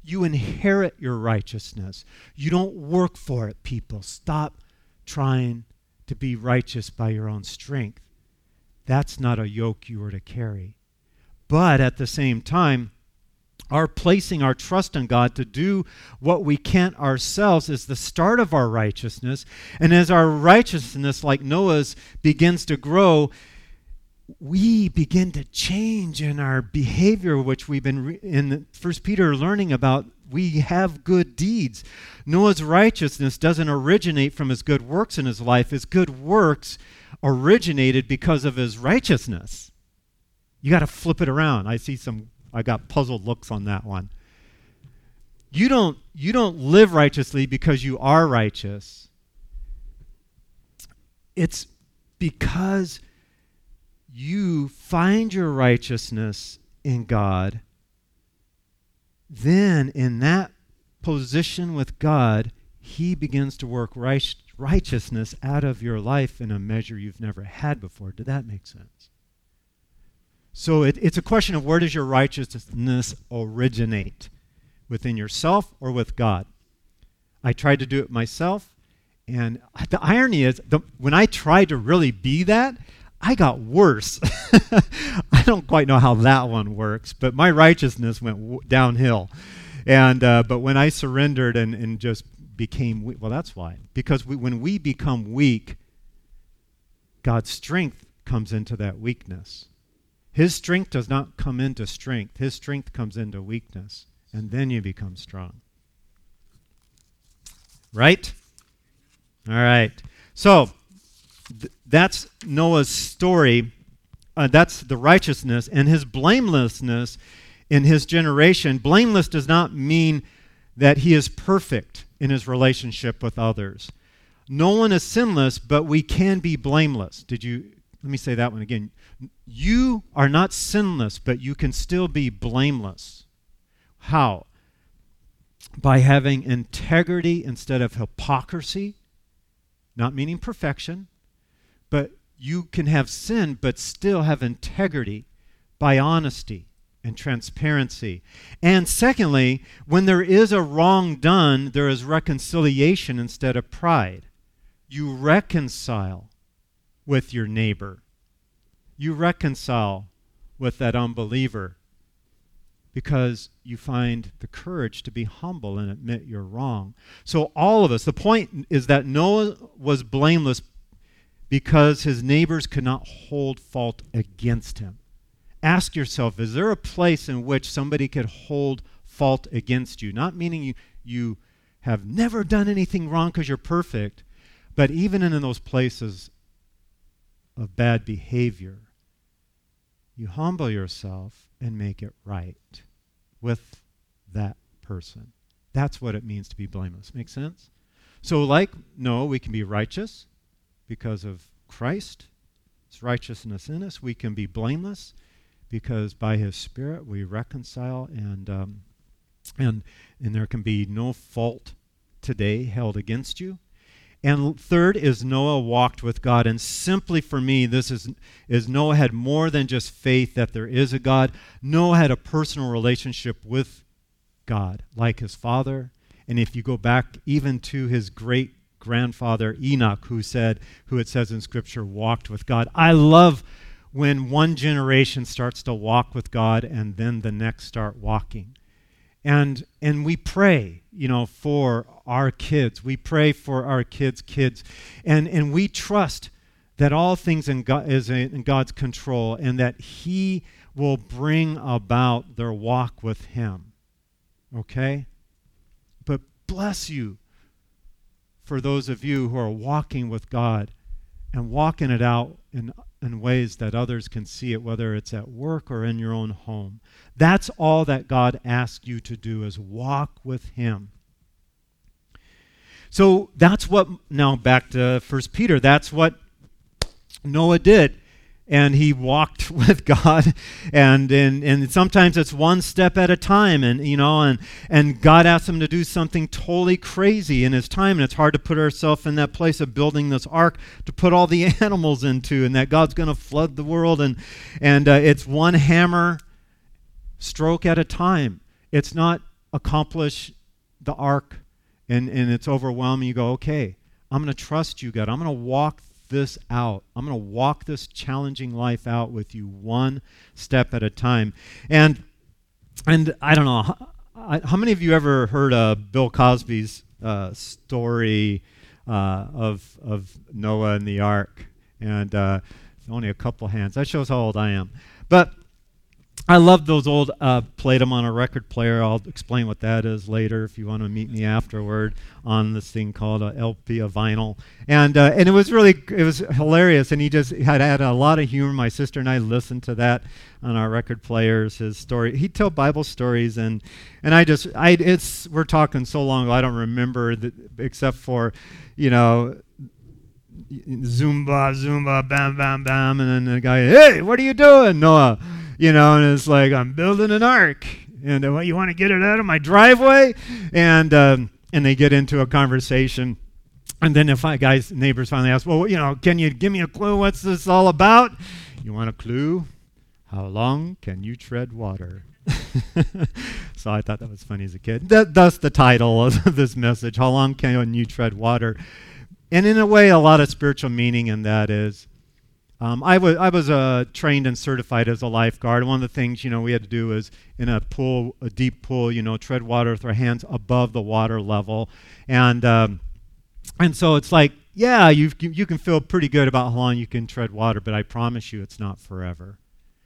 You inherit your righteousness. You don't work for it, people. Stop trying to be righteous by your own strength. That's not a yoke you are to carry. But at the same time, our placing our trust in God to do what we can't ourselves is the start of our righteousness. And as our righteousness, like Noah's, begins to grow, we begin to change in our behavior, which we've been re- in First Peter learning about. We have good deeds. Noah's righteousness doesn't originate from his good works in his life. His good works originated because of his righteousness. You got to flip it around. I see some I got puzzled looks on that one. You don't, you don't live righteously because you are righteous. It's because you find your righteousness in God. Then in that position with God, he begins to work right, righteousness out of your life in a measure you've never had before. Did that make sense? So it, it's a question of, where does your righteousness originate? Within yourself or with God? I tried to do it myself, and the irony is, the, when I tried to really be that, I got worse. I don't quite know how that one works, but my righteousness went w- downhill. And uh, but when I surrendered and, and just became weak, well, that's why. Because we, when we become weak, God's strength comes into that weakness. His strength does not come into strength. His strength comes into weakness. And then you become strong. Right? All right. So, th- that's Noah's story. Uh, that's the righteousness. And his blamelessness in his generation. Blameless does not mean that he is perfect in his relationship with others. No one is sinless, but we can be blameless. Did you... Let me say that one again. You are not sinless, but you can still be blameless. How? By having integrity instead of hypocrisy, not meaning perfection, but you can have sin but still have integrity by honesty and transparency. And secondly, when there is a wrong done, there is reconciliation instead of pride. You reconcile with your neighbor. You reconcile with that unbeliever because you find the courage to be humble and admit you're wrong. So all of us, the point is that Noah was blameless because his neighbors could not hold fault against him. Ask yourself, is there a place in which somebody could hold fault against you? Not meaning you, you have never done anything wrong because you're perfect, but even in those places of bad behavior, you humble yourself and make it right with that person. That's what it means to be blameless. Make sense? So like Noah, we can be righteous because of Christ. His righteousness in us. We can be blameless because by his Spirit we reconcile, and um, and and there can be no fault today held against you. And third is Noah walked with God. And simply for me, this is, is Noah had more than just faith that there is a God. Noah had a personal relationship with God, like his father. And if you go back even to his great grandfather Enoch, who said, who it says in Scripture, walked with God. I love when one generation starts to walk with God and then the next start walking. And and we pray, you know, for our kids. We pray for our kids' kids. And and we trust that all things in God is in God's control and that he will bring about their walk with him. Okay? But bless you for those of you who are walking with God and walking it out in in ways that others can see it, whether it's at work or in your own home. That's all that God asks you to do, is walk with him. So that's what, now back to First Peter, that's what Noah did. And he walked with God, and, and and sometimes it's one step at a time, and you know, and and God asked him to do something totally crazy in his time, and it's hard to put ourselves in that place of building this ark to put all the animals into, and that God's going to flood the world, and and uh, it's one hammer stroke at a time. It's not accomplish the ark and, and it's overwhelming, you go, okay, I'm going to trust you, God. I'm going to walk this out. I'm going to walk this challenging life out with you one step at a time. And and I don't know, how, how many of you ever heard uh, Bill Cosby's uh, story uh, of of Noah and the ark? And uh, only a couple hands. That shows how old I am. But I love those old, uh, played them on a record player. I'll explain what that is later if you want to meet me afterward on this thing called a L P, a vinyl. And uh, and it was really, it was hilarious. And he just had had a lot of humor. My sister and I listened to that on our record players, his story. He'd tell Bible stories. And, and I just, I it's, we're talking so long ago, I don't remember the, except for, you know, Zumba, Zumba, bam, bam, bam. And then the guy, hey, what are you doing, Noah? You know, and it's like, I'm building an ark. And uh, what, you want to get it out of my driveway? And um, and they get into a conversation. And then the fi- guys, neighbors finally ask, well, you know, can you give me a clue? What's this all about? You want a clue? How long can you tread water? So I thought that was funny as a kid. That, that's the title of this message. How long can you tread water? And in a way, a lot of spiritual meaning in that is, Um, I was I was uh, trained and certified as a lifeguard. One of the things, you know, we had to do is in a pool, a deep pool, you know, tread water with our hands above the water level, and um, and so it's like, yeah, you you can feel pretty good about how long you can tread water, but I promise you, it's not forever.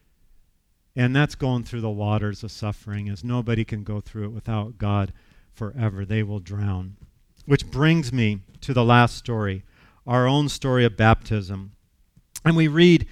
And that's going through the waters of suffering, as nobody can go through it without God forever. They will drown. Which brings me to the last story, our own story of baptism. And we read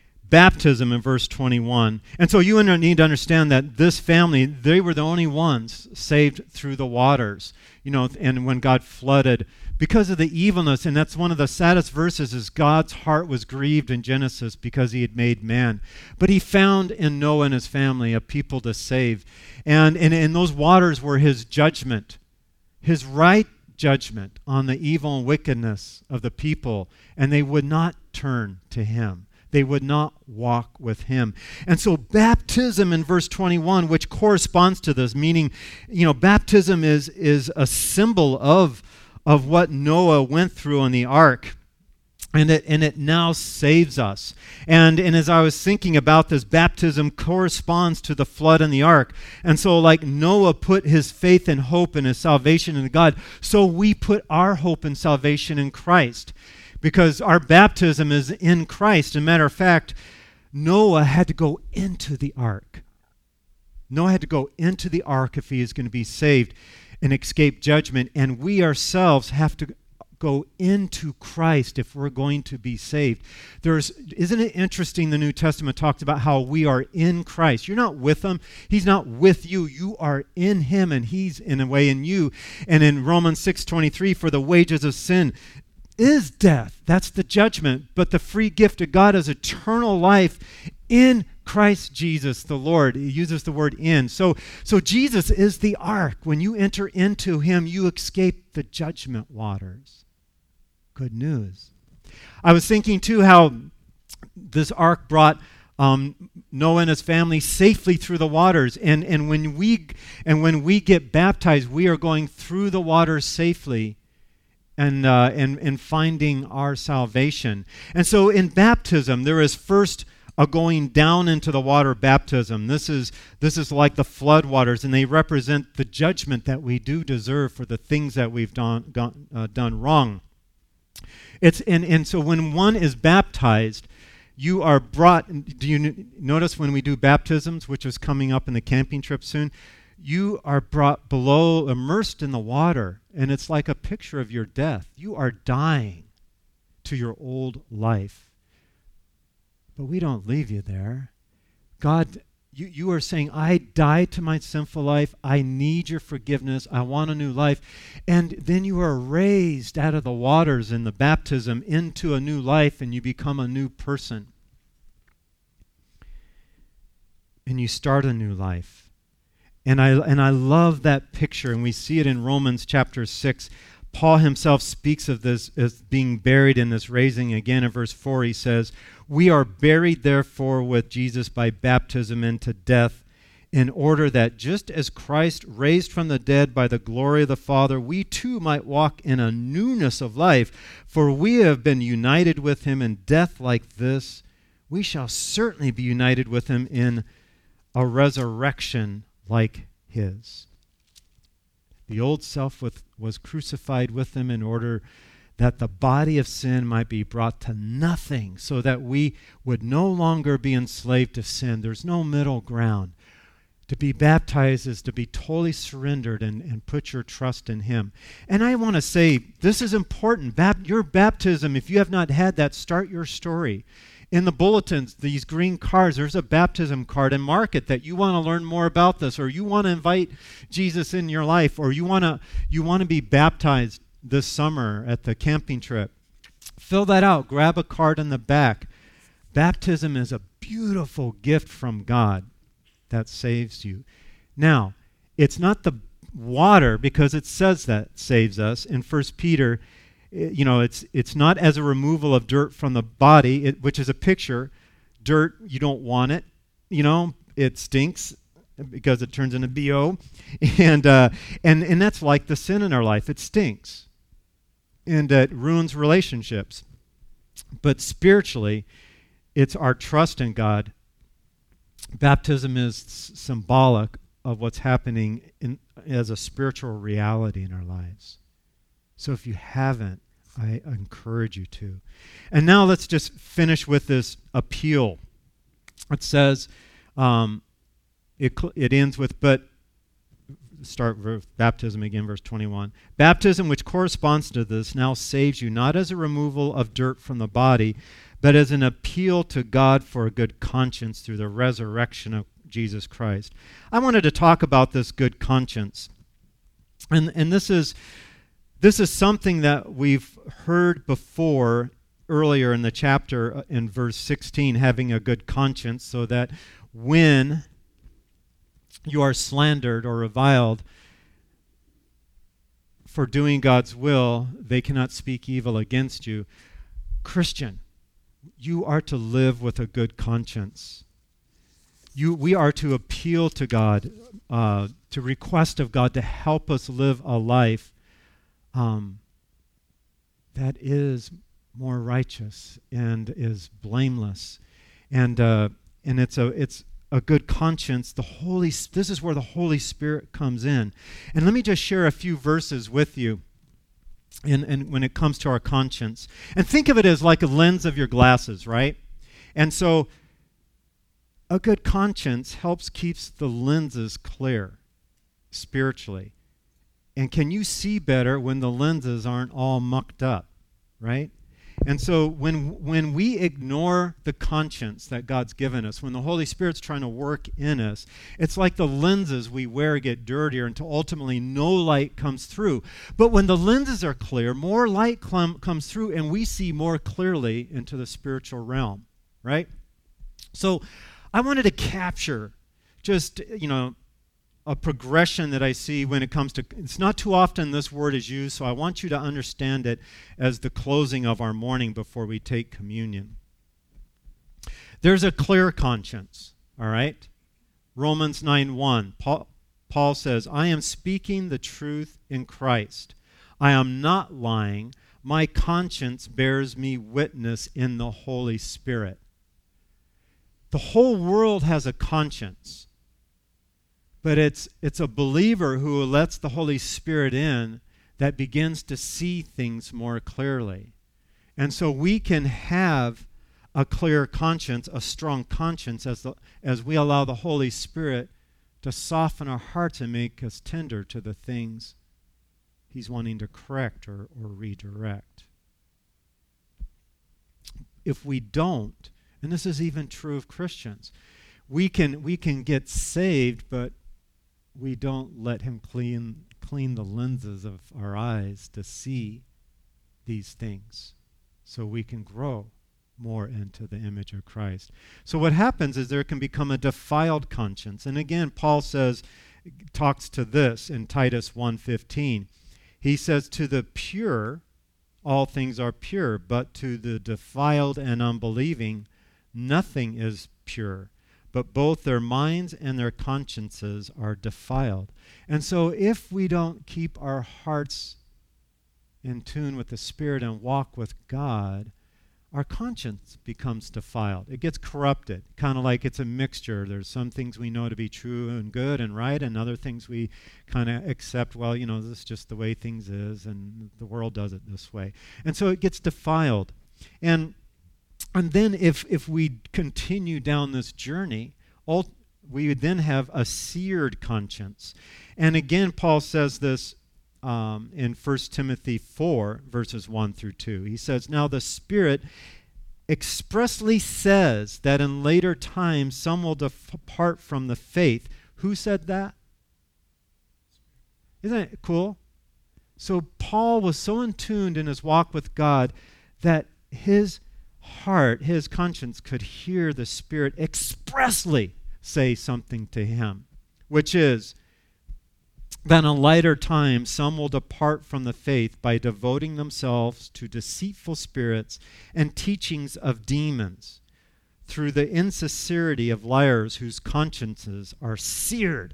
baptism in verse twenty-one. And so you need to understand that this family, they were the only ones saved through the waters. You know, and when God flooded, because of the evilness, and that's one of the saddest verses, is God's heart was grieved in Genesis because he had made man. But he found in Noah and his family a people to save. And, and, and those waters were his judgment, his right judgment on the evil and wickedness of the people, and they would not turn to him. They would not walk with him. And so baptism in verse twenty-one, which corresponds to this, meaning, you know, baptism is, is a symbol of, of what Noah went through on the ark. And it and it now saves us. And and as I was thinking about this, baptism corresponds to the flood and the ark. And so like Noah put his faith and hope and his salvation in God, so we put our hope and salvation in Christ. Because our baptism is in Christ. As a matter of fact, Noah had to go into the ark. Noah had to go into the ark if he is going to be saved and escape judgment. And we ourselves have to go into Christ if we're going to be saved. There's, isn't it interesting, the New Testament talks about how we are in Christ. You're not with him. He's not with you. You are in him, and he's in a way in you. And in Romans six twenty-three, for the wages of sin is death. That's the judgment. But the free gift of God is eternal life in Christ Jesus the Lord. He uses the word in. So, so Jesus is the ark. When you enter into him, you escape the judgment waters. Good news. I was thinking too how this ark brought um, Noah and his family safely through the waters, and and when we and when we get baptized, we are going through the waters safely, and uh, and and finding our salvation. And so in baptism, there is first a going down into the water baptism. This is this is like the flood waters, and they represent the judgment that we do deserve for the things that we've done gone, uh, done wrong. It's and, and so when one is baptized, you are brought. Do you n- notice when we do baptisms, which is coming up in the camping trip soon, you are brought below, immersed in the water, and it's like a picture of your death. You are dying to your old life. But we don't leave you there. God, you, you are saying, I died to my sinful life. I need your forgiveness. I want a new life. And then you are raised out of the waters in the baptism into a new life, and you become a new person. And you start a new life. And I and I love that picture, and we see it in Romans chapter six. Paul himself speaks of this as being buried in this raising again. In verse four, he says, we are buried therefore with Jesus by baptism into death, in order that just as Christ raised from the dead by the glory of the Father, we too might walk in a newness of life. For we have been united with him in death like this. We shall certainly be united with him in a resurrection like his. The old self with, was crucified with him in order that the body of sin might be brought to nothing, so that we would no longer be enslaved to sin. There's no middle ground. To be baptized is to be totally surrendered and, and put your trust in him. And I want to say, this is important. Bap- your baptism, if you have not had that, start your story. In the bulletins, these green cards, there's a baptism card, and mark it that you want to learn more about this, or you want to invite Jesus in your life, or you want to you want to be baptized this summer at the camping trip. Fill that out. Grab a card in the back. Baptism is a beautiful gift from God that saves you. Now, it's not the water, because it says that saves us in First Peter. You know, it's it's not as a removal of dirt from the body, it, which is a picture. Dirt, you don't want it. You know, it stinks because it turns into B O. And, uh, and, and that's like the sin in our life. It stinks. And it ruins relationships. But spiritually, it's our trust in God. Baptism is s- symbolic of what's happening in, as a spiritual reality in our lives. So if you haven't, I encourage you to. And now let's just finish with this appeal. It says, um, it, cl- it ends with, but start with baptism again, verse twenty-one. Baptism, which corresponds to this, now saves you, not as a removal of dirt from the body, but as an appeal to God for a good conscience through the resurrection of Jesus Christ. I wanted to talk about this good conscience. And and this is this is something that we've heard before earlier in the chapter in verse sixteen, having a good conscience, so that when you are slandered or reviled for doing God's will, they cannot speak evil against you. Christian, you are to live with a good conscience. You, we are to appeal to God, uh, to request of God to help us live a life um, that is more righteous and is blameless, and uh, and it's a it's a good conscience. The Holy this is where the Holy Spirit comes in, and let me just share a few verses with you. And and when it comes to our conscience, and think of it as like a lens of your glasses, right? And so a good conscience helps keeps the lenses clear spiritually. And can you see better when the lenses aren't all mucked up, right? And so when when we ignore the conscience that God's given us, when the Holy Spirit's trying to work in us, it's like the lenses we wear get dirtier until ultimately no light comes through. But when the lenses are clear, more light cl- comes through, and we see more clearly into the spiritual realm, right? So I wanted to capture just, you know, a progression that I see when it comes to, it's not too often this word is used, so I want you to understand it as the closing of our morning before we take communion. There's a clear conscience, all right? Romans nine one, Paul, Paul says, I am speaking the truth in Christ. I am not lying. My conscience bears me witness in the Holy Spirit. The whole world has a conscience. But it's it's a believer who lets the Holy Spirit in that begins to see things more clearly. And so we can have a clear conscience, a strong conscience, as the, as we allow the Holy Spirit to soften our hearts and make us tender to the things He's wanting to correct or, or redirect. If we don't, and this is even true of Christians, we can we can get saved, but we don't let Him clean clean the lenses of our eyes to see these things so we can grow more into the image of Christ. So what happens is there can become a defiled conscience. And again, Paul says, talks to this in Titus one fifteen. He says, to the pure, all things are pure, but to the defiled and unbelieving, nothing is pure, but both their minds and their consciences are defiled. And so if we don't keep our hearts in tune with the Spirit and walk with God, our conscience becomes defiled. It gets corrupted, kind of like it's a mixture. There's some things we know to be true and good and right, and other things we kind of accept, well, you know, this is just the way things is, and the world does it this way. And so it gets defiled. And and then if, if we continue down this journey, all, we would then have a seared conscience. And again, Paul says this Um, in First Timothy four, verses one through two. He says, "Now the Spirit expressly says that in later times some will depart from the faith." Who said that? Isn't it cool? So Paul was so in tune in his walk with God that his heart, his conscience could hear the Spirit expressly say something to him, which is, "Then in later times some will depart from the faith by devoting themselves to deceitful spirits and teachings of demons, through the insincerity of liars whose consciences are seared."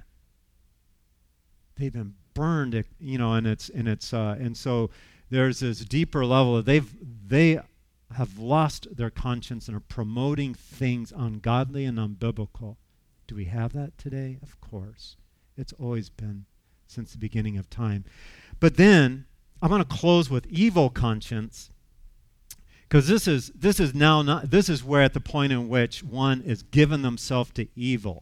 They've been burned, you know, and it's and it's uh, and so there's this deeper level. They've they have lost their conscience and are promoting things ungodly and unbiblical. Do we have that today? Of course, it's always been since the beginning of time. But then I'm going to close with evil conscience, because this is this is now not this is where at the point in which one is given themselves to evil.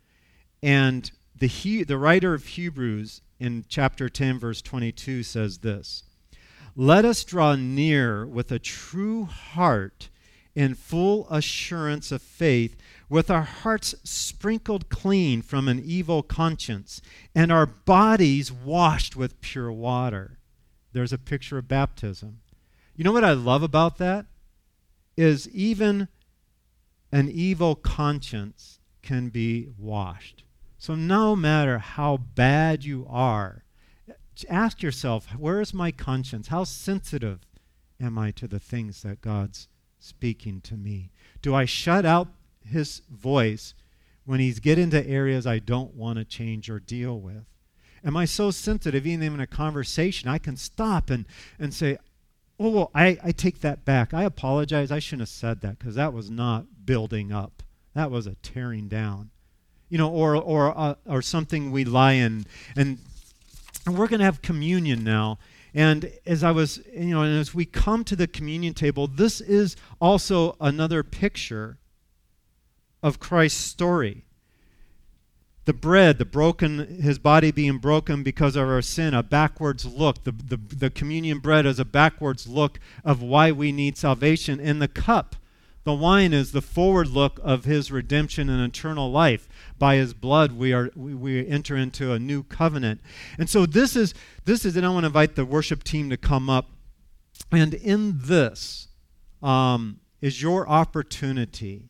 And the he, the writer of Hebrews in chapter ten verse twenty-two says this: "Let us draw near with a true heart in full assurance of faith, with our hearts sprinkled clean from an evil conscience and our bodies washed with pure water." There's a picture of baptism. You know what I love about that? Is even an evil conscience can be washed. So no matter how bad you are, ask yourself, where is my conscience? How sensitive am I to the things that God's speaking to me? Do I shut out his voice when he's get into areas I don't want to change or deal with? Am I so sensitive, even in a conversation, I can stop and, and say, oh, well, I, I take that back. I apologize. I shouldn't have said that, because that was not building up. That was a tearing down. You know, or or uh, or something we lie in. And, and we're going to have communion now. And as I was, you know, and as we come to the communion table, this is also another picture of Christ's story. The bread, the broken, his body being broken because of our sin, a backwards look. The, the, the communion bread is a backwards look of why we need salvation. And the cup, the wine, is the forward look of his redemption and eternal life. By his blood, we are we, we enter into a new covenant. And so this is, this is, and I want to invite the worship team to come up. And in this um, is your opportunity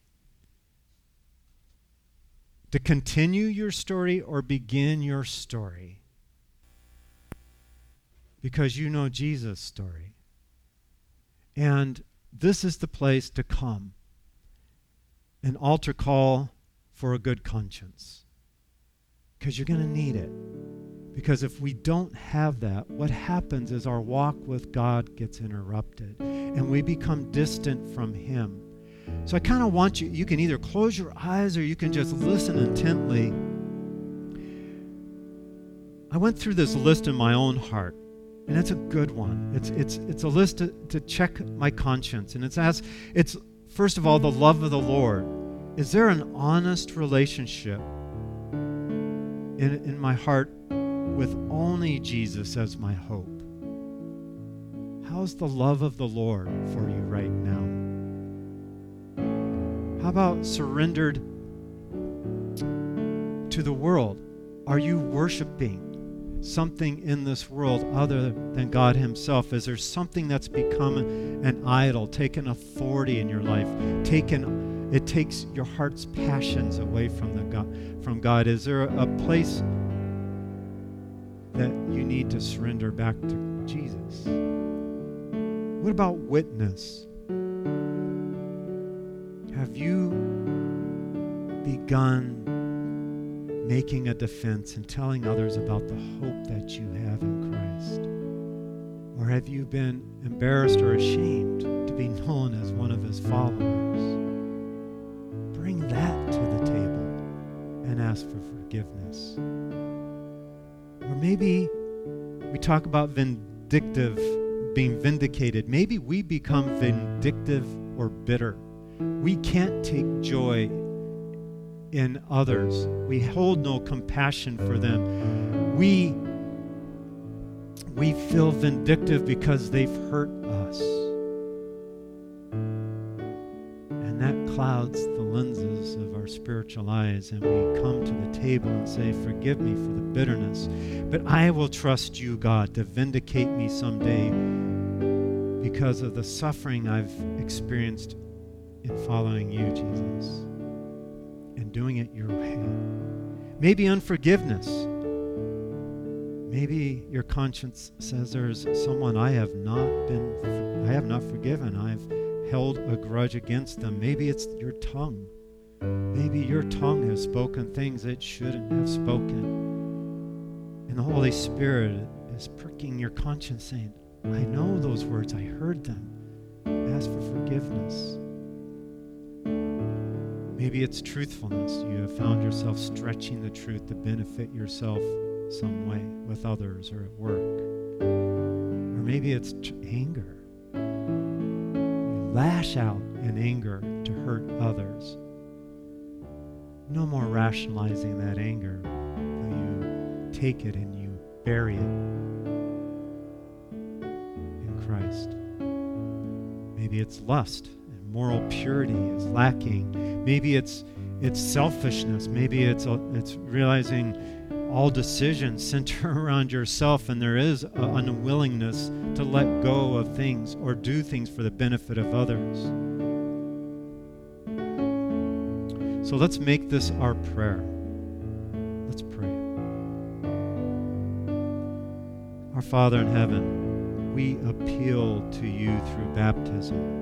to continue your story or begin your story, because you know Jesus' story. And this is the place to come. An altar call for a good conscience, because you're going to need it. Because if we don't have that, what happens is our walk with God gets interrupted and we become distant from him. So I kind of want you, you can either close your eyes or you can just listen intently. I went through this list in my own heart, and it's a good one. It's it's it's a list to, to check my conscience. And it's as it's first of all, the love of the Lord. Is there an honest relationship in, in my heart with only Jesus as my hope? How's the love of the Lord for you right now? How about surrendered to the world? Are you worshiping something in this world other than God himself? Is there something that's become an idol, taken authority in your life, taken, it takes your heart's passions away from the God, from God? Is there a place that you need to surrender back to Jesus? What about witness? Have you begun making a defense and telling others about the hope that you have in Christ? Or have you been embarrassed or ashamed to be known as one of his followers? Bring that to the table and ask for forgiveness. Or maybe we talk about vindictive, being vindicated. Maybe we become vindictive or bitter. We can't take joy in others. We hold no compassion for them. We, we feel vindictive because they've hurt us. And that clouds the lenses of our spiritual eyes, and we come to the table and say, forgive me for the bitterness, but I will trust you, God, to vindicate me someday because of the suffering I've experienced in following you, Jesus, and doing it your way. Maybe unforgiveness. Maybe your conscience says there's someone I have not been, I have not forgiven. I've held a grudge against them. Maybe it's your tongue. Maybe your tongue has spoken things it shouldn't have spoken. And the Holy Spirit is pricking your conscience saying, I know those words. I heard them. Ask for forgiveness. Maybe it's truthfulness. You have found yourself stretching the truth to benefit yourself some way with others or at work. Or maybe it's t- anger. You lash out in anger to hurt others. No more rationalizing that anger, but you take it and you bury it in Christ. Maybe it's lust and moral purity is lacking. Maybe it's it's selfishness. Maybe it's it's realizing all decisions center around yourself, and there is an unwillingness to let go of things or do things for the benefit of others. So let's make this our prayer. Let's pray. Our Father in heaven, we appeal to you through baptism.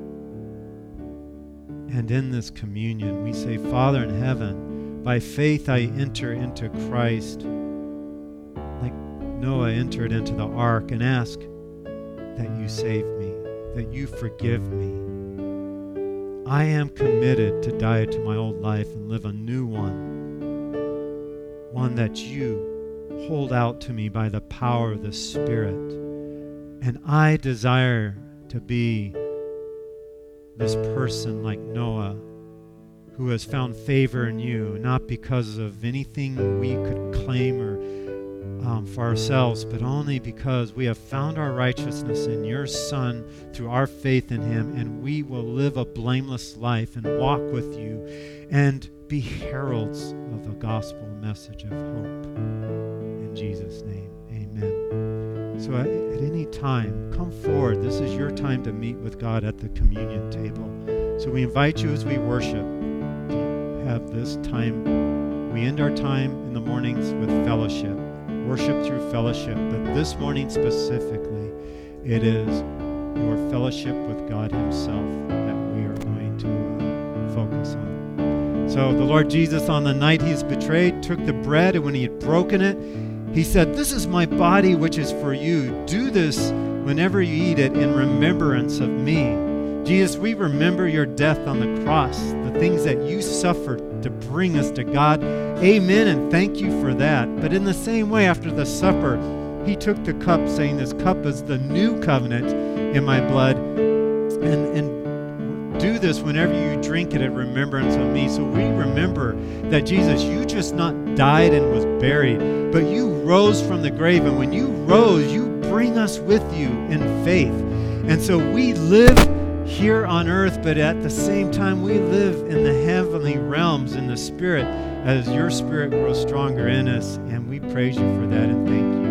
And in this communion, we say, Father in heaven, by faith I enter into Christ, like Noah entered into the ark, and ask that you save me, that you forgive me. I am committed to die to my old life and live a new one, one that you hold out to me by the power of the Spirit. And I desire to be this person like Noah who has found favor in you, not because of anything we could claim or um, for ourselves, but only because we have found our righteousness in your Son through our faith in him, and we will live a blameless life and walk with you and be heralds of the gospel message of hope. In Jesus' name, amen. So at, at any time, come forward. This is your time to meet with God at the communion table. So we invite you as we worship to have this time. We end our time in the mornings with fellowship, worship through fellowship. But this morning specifically, it is your fellowship with God himself that we are going to uh, focus on. So the Lord Jesus, on the night he's betrayed, took the bread, and when he had broken it, he said, "This is my body, which is for you. Do this whenever you eat it in remembrance of me." Jesus, we remember your death on the cross, the things that you suffered to bring us to God. Amen, and thank you for that. But in the same way, after the supper, he took the cup, saying, "This cup is the new covenant in my blood, and, and do this whenever you drink it in remembrance of me." So we remember that, Jesus, you just not died and was buried, but you rose from the grave. And when you rose, you bring us with you in faith. And so we live here on earth, but at the same time, we live in the heavenly realms in the Spirit as your Spirit grows stronger in us. And we praise you for that and thank you.